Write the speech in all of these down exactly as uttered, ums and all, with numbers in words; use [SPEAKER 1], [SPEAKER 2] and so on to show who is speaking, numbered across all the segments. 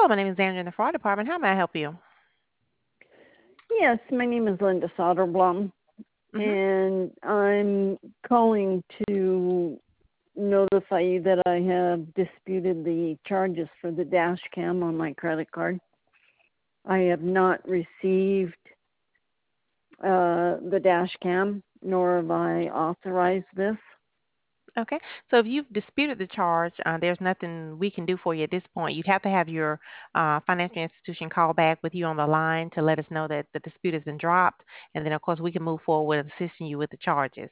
[SPEAKER 1] Hello, my name is Andrea in the fraud department. How may I help you?
[SPEAKER 2] Yes, my name is Linda Soderblom,
[SPEAKER 1] Mm-hmm.
[SPEAKER 2] and I'm calling to notify you that I have disputed the charges for the dash cam on my credit card. I have not received uh, the dash cam, nor have I authorized this.
[SPEAKER 1] Okay. So if you've disputed the charge, uh, there's nothing we can do for you at this point. You'd have to have your uh, financial institution call back with you on the line to let us know that the dispute has been dropped, and then of course we can move forward with assisting you with the charges.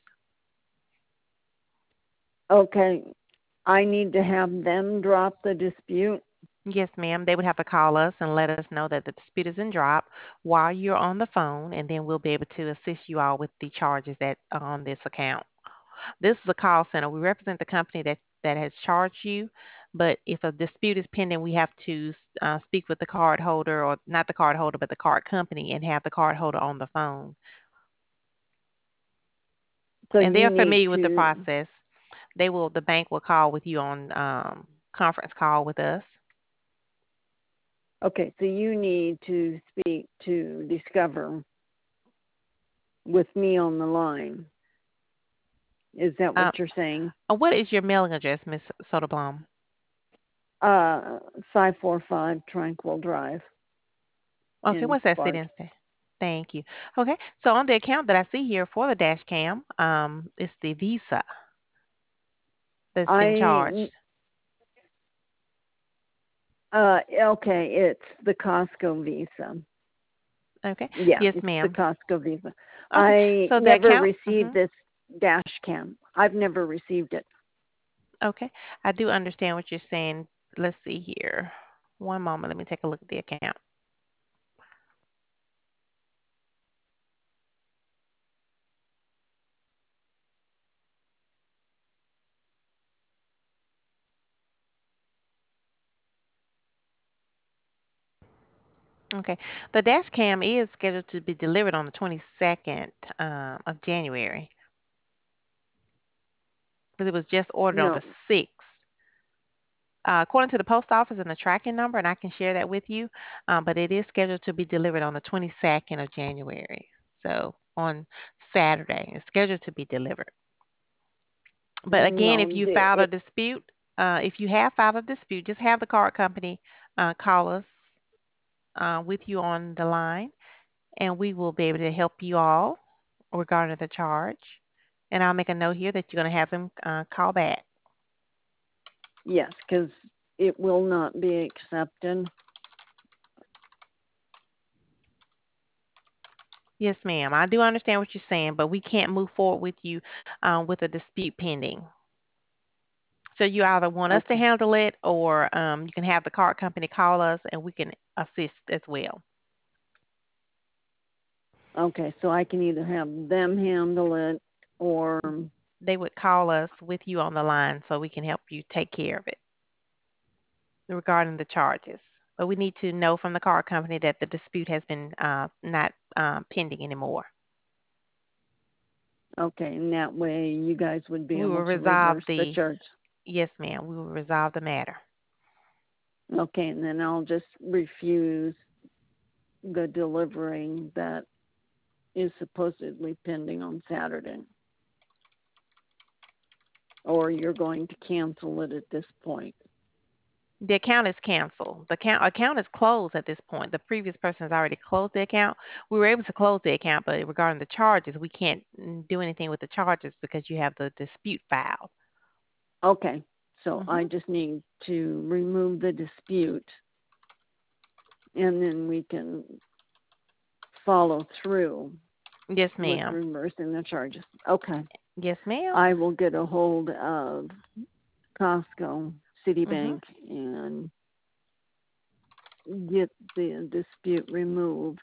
[SPEAKER 2] Okay, I need to have them drop the dispute.
[SPEAKER 1] Yes, ma'am. They would have to call us and let us know that the dispute is in drop while you're on the phone, and then we'll be able to assist you all with the charges that are on this account. This is a call center. We represent the company that, that has charged you, but if a dispute is pending, we have to uh, speak with the card holder, or not the card holder, but the card company, and have the card holder on the phone.
[SPEAKER 2] So
[SPEAKER 1] And
[SPEAKER 2] you
[SPEAKER 1] they're
[SPEAKER 2] need
[SPEAKER 1] familiar with the
[SPEAKER 2] to,
[SPEAKER 1] process. They will, the bank will call with you on um, conference call with us.
[SPEAKER 2] okay, so you need to speak to Discover with me on the line. Is that what
[SPEAKER 1] Uh,
[SPEAKER 2] you're saying?
[SPEAKER 1] uh, what is your mailing address, Miss Soderblom?
[SPEAKER 2] Uh, five four five Tranquil Drive
[SPEAKER 1] Okay,
[SPEAKER 2] in
[SPEAKER 1] what's that city
[SPEAKER 2] Sparks.
[SPEAKER 1] and state? Thank you. Okay, so on the account that I see here for the dash cam, um, it's the Visa that's been charged.
[SPEAKER 2] I uh okay, it's the Costco Visa.
[SPEAKER 1] Okay.
[SPEAKER 2] Yeah,
[SPEAKER 1] Yes,
[SPEAKER 2] it's the
[SPEAKER 1] ma'am.
[SPEAKER 2] Costco Visa.
[SPEAKER 1] Okay.
[SPEAKER 2] I
[SPEAKER 1] So the
[SPEAKER 2] never
[SPEAKER 1] account.
[SPEAKER 2] received
[SPEAKER 1] Hmm.
[SPEAKER 2] this dash cam. I've never received it.
[SPEAKER 1] Okay. I do understand what you're saying. Let's see here. One moment. Let me take a look at the account. Okay. The dash cam is scheduled to be delivered on the twenty-second um, of January, but it was just ordered on
[SPEAKER 2] No.
[SPEAKER 1] the sixth. Uh, according to the post office and the tracking number, and I can share that with you, um, but it is scheduled to be delivered on the twenty-second of January. So on Saturday, it's scheduled to be delivered. But again, if
[SPEAKER 2] No,
[SPEAKER 1] you
[SPEAKER 2] the
[SPEAKER 1] filed a
[SPEAKER 2] it,
[SPEAKER 1] dispute, uh, if you have filed a dispute, just have the card company uh, call us uh, with you on the line, and we will be able to help you all regarding the charge. And I'll make a note here that you're going to have them uh, call back.
[SPEAKER 2] yes, cuz it will not be accepted.
[SPEAKER 1] Yes, ma'am. I do understand what you're saying, but we can't move forward with you uh, with a dispute pending. So you either want us to
[SPEAKER 2] Okay.
[SPEAKER 1] handle it, or um, you can have the card company call us, and we can assist as well.
[SPEAKER 2] Okay, so I can either have them handle it or
[SPEAKER 1] They would call us with you on the line so we can help you take care of it regarding the charges. But we need to know from the car company that the dispute has been uh, not um, pending anymore.
[SPEAKER 2] okay, and that way you guys would be
[SPEAKER 1] We will
[SPEAKER 2] able to
[SPEAKER 1] resolve
[SPEAKER 2] reverse the
[SPEAKER 1] the,
[SPEAKER 2] charge.
[SPEAKER 1] yes, ma'am, we will resolve the matter.
[SPEAKER 2] Okay, and then I'll just refuse the delivery that is supposedly pending on Saturday. Or you're going to cancel it at this point.
[SPEAKER 1] The account is canceled. The account, account is closed at this point. The previous person has already closed the account. We were able to close the account, but regarding the charges, we can't mm, do anything with the charges because you have the dispute filed.
[SPEAKER 2] Okay, so I
[SPEAKER 1] Hmm.
[SPEAKER 2] just need to remove the dispute and then we can follow through
[SPEAKER 1] Yes,
[SPEAKER 2] with
[SPEAKER 1] ma'am.
[SPEAKER 2] reversing the charges. Okay,
[SPEAKER 1] Yes, ma'am.
[SPEAKER 2] I will get a hold of Costco,
[SPEAKER 1] Hmm.
[SPEAKER 2] Citibank, and get the dispute removed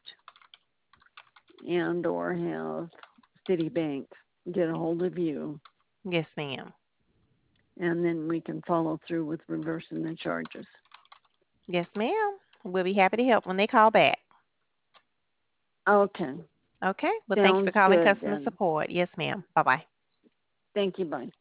[SPEAKER 2] and or have Citibank get a hold of you,
[SPEAKER 1] Yes, ma'am.
[SPEAKER 2] and then we can follow through with reversing the charges.
[SPEAKER 1] Yes, ma'am. We'll be happy to help when they call back.
[SPEAKER 2] Okay,
[SPEAKER 1] Okay. Well, thank you for
[SPEAKER 2] sounds
[SPEAKER 1] calling
[SPEAKER 2] good
[SPEAKER 1] customer
[SPEAKER 2] then.
[SPEAKER 1] support. Yes, ma'am. Bye bye.
[SPEAKER 2] Thank you, bye.